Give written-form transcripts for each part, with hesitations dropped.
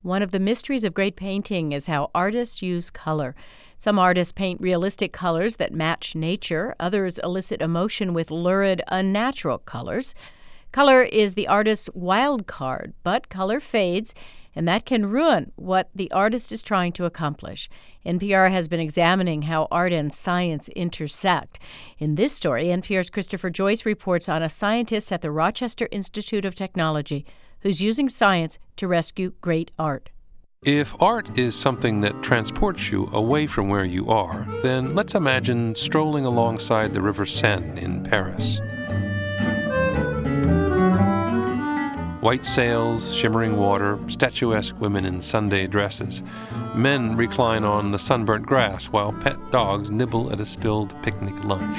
One of the mysteries of great painting is how artists use color. Some artists paint realistic colors that match nature. Others elicit emotion with lurid, unnatural colors. Color is the artist's wild card, but color fades, and that can ruin what the artist is trying to accomplish. NPR has been examining how art and science intersect. In this story, NPR's Christopher Joyce reports on a scientist at the Rochester Institute of Technology who's using science to rescue great art. If art is something that transports you away from where you are, then let's imagine strolling alongside the River Seine in Paris. White sails, shimmering water, statuesque women in Sunday dresses. Men recline on the sunburnt grass while pet dogs nibble at a spilled picnic lunch.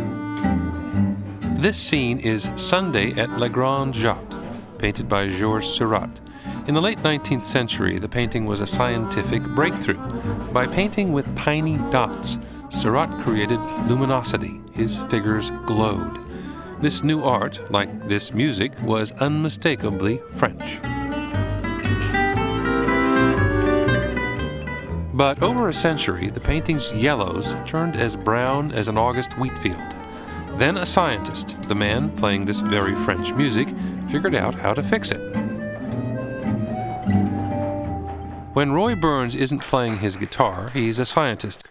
This scene is Sunday at La Grande Jatte, painted by Georges Seurat. In the late 19th century, the painting was a scientific breakthrough. By painting with tiny dots, Seurat created luminosity. His figures glowed. This new art, like this music, was unmistakably French. But over a century, the painting's yellows turned as brown as an August wheat field. Then a scientist, the man playing this very French music, figured out how to fix it. When Roy Burns isn't playing his guitar, he's a scientist.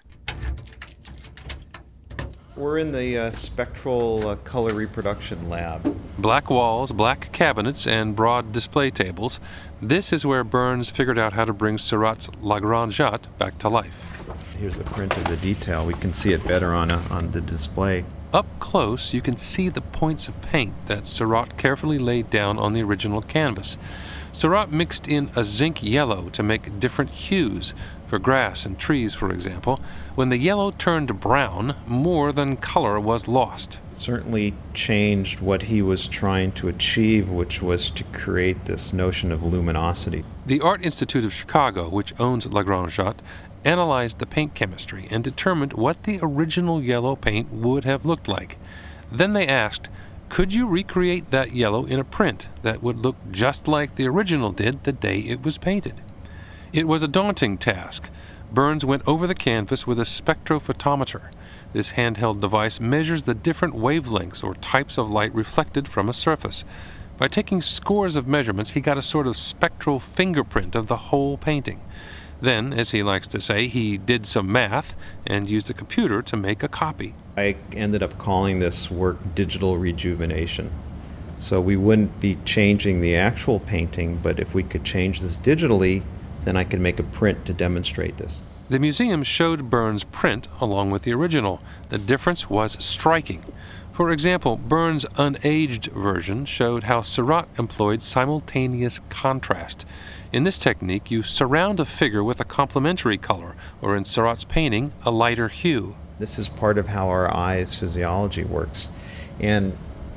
We're in the spectral color reproduction lab. Black walls, black cabinets, and broad display tables. This is where Burns figured out how to bring Seurat's La Grande Jatte back to life. Here's a print of the detail. We can see it better on the display. Up close, you can see the points of paint that Seurat carefully laid down on the original canvas. Seurat mixed in a zinc yellow to make different hues, for grass and trees, for example. When the yellow turned brown, more than color was lost. It certainly changed what he was trying to achieve, which was to create this notion of luminosity. The Art Institute of Chicago, which owns La Grande Jatte, analyzed the paint chemistry and determined what the original yellow paint would have looked like. Then they asked, could you recreate that yellow in a print that would look just like the original did the day it was painted? It was a daunting task. Burns went over the canvas with a spectrophotometer. This handheld device measures the different wavelengths or types of light reflected from a surface. By taking scores of measurements, he got a sort of spectral fingerprint of the whole painting. Then, as he likes to say, he did some math and used a computer to make a copy. I ended up calling this work digital rejuvenation. So we wouldn't be changing the actual painting, but if we could change this digitally, then I could make a print to demonstrate this. The museum showed Burns' print along with the original. The difference was striking. For example, Burns' unaged version showed how Seurat employed simultaneous contrast. In this technique, you surround a figure with a complementary color, or in Seurat's painting, a lighter hue. This is part of how our eye's physiology works. And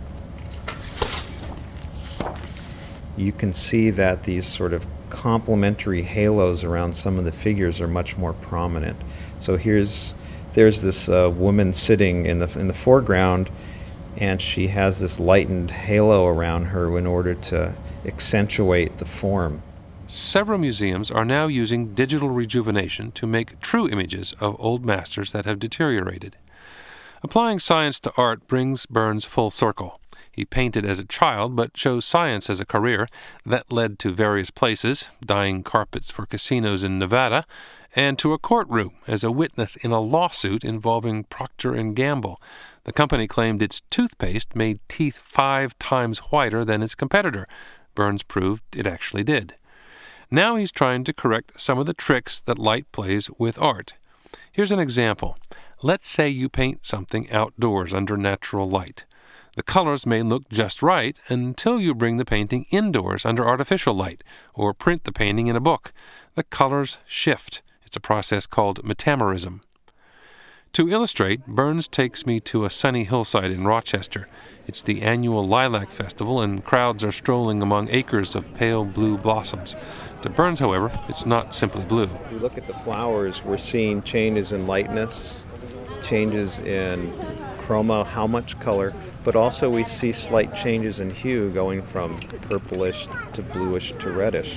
you can see that these sort of complementary halos around some of the figures are much more prominent. So there's this woman sitting in the foreground, and she has this lightened halo around her in order to accentuate the form. Several museums are now using digital rejuvenation to make true images of old masters that have deteriorated. Applying science to art brings Burns full circle. He painted as a child, but chose science as a career. That led to various places, dyeing carpets for casinos in Nevada, and to a courtroom as a witness in a lawsuit involving Procter & Gamble. The company claimed its toothpaste made teeth 5 times whiter than its competitor. Burns proved it actually did. Now he's trying to correct some of the tricks that light plays with art. Here's an example. Let's say you paint something outdoors under natural light. The colors may look just right until you bring the painting indoors under artificial light or print the painting in a book. The colors shift. It's a process called metamerism. To illustrate, Burns takes me to a sunny hillside in Rochester. It's the annual Lilac Festival, and crowds are strolling among acres of pale blue blossoms. To Burns, however, it's not simply blue. If we look at the flowers, we're seeing changes in lightness, changes in chroma, how much color, but also we see slight changes in hue going from purplish to bluish to reddish.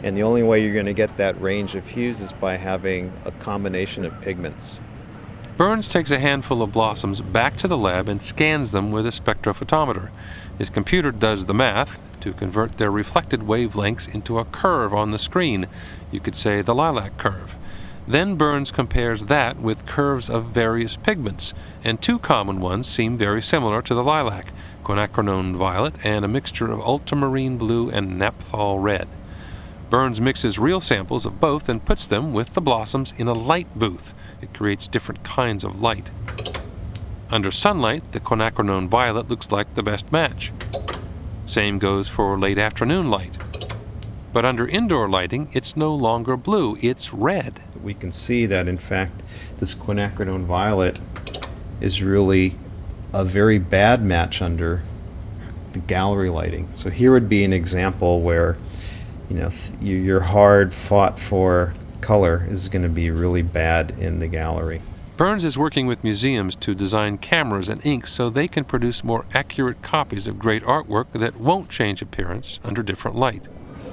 And the only way you're going to get that range of hues is by having a combination of pigments. Burns takes a handful of blossoms back to the lab and scans them with a spectrophotometer. His computer does the math to convert their reflected wavelengths into a curve on the screen. You could say the lilac curve. Then Burns compares that with curves of various pigments, and two common ones seem very similar to the lilac, quinacridone violet and a mixture of ultramarine blue and naphthol red. Burns mixes real samples of both and puts them with the blossoms in a light booth. It creates different kinds of light. Under sunlight, the quinacridone violet looks like the best match. Same goes for late afternoon light. But under indoor lighting, it's no longer blue, it's red. We can see that, in fact, this quinacridone violet is really a very bad match under the gallery lighting. So here would be an example where, your hard fought for color is going to be really bad in the gallery. Burns is working with museums to design cameras and inks so they can produce more accurate copies of great artwork that won't change appearance under different light.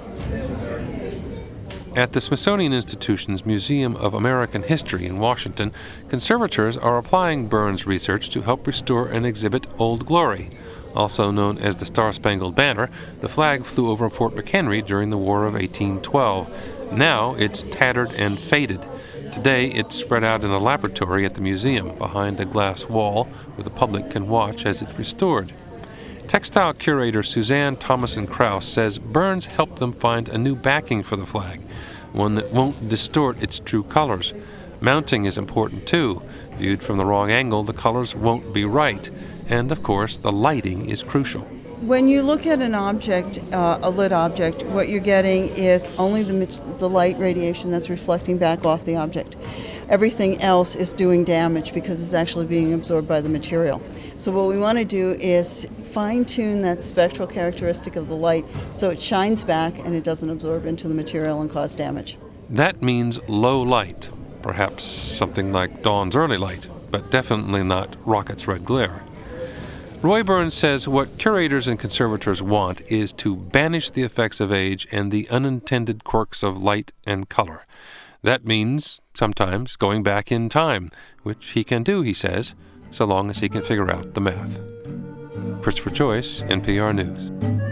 At the Smithsonian Institution's Museum of American History in Washington, conservators are applying Burns' research to help restore an exhibit, Old Glory. Also known as the Star-Spangled Banner, the flag flew over Fort McHenry during the War of 1812. Now it's tattered and faded. Today it's spread out in a laboratory at the museum behind a glass wall where the public can watch as it's restored. Textile curator Suzanne Thomason-Krauss says Burns helped them find a new backing for the flag, one that won't distort its true colors. Mounting is important too. Viewed from the wrong angle, the colors won't be right. And, of course, the lighting is crucial. When you look at an object, a lit object, what you're getting is only the light radiation that's reflecting back off the object. Everything else is doing damage because it's actually being absorbed by the material. So what we want to do is fine-tune that spectral characteristic of the light so it shines back and it doesn't absorb into the material and cause damage. That means low light, perhaps something like dawn's early light, but definitely not rocket's red glare. Roy Burns says what curators and conservators want is to banish the effects of age and the unintended quirks of light and color. That means sometimes going back in time, which he can do, he says, so long as he can figure out the math. Christopher Joyce, NPR News.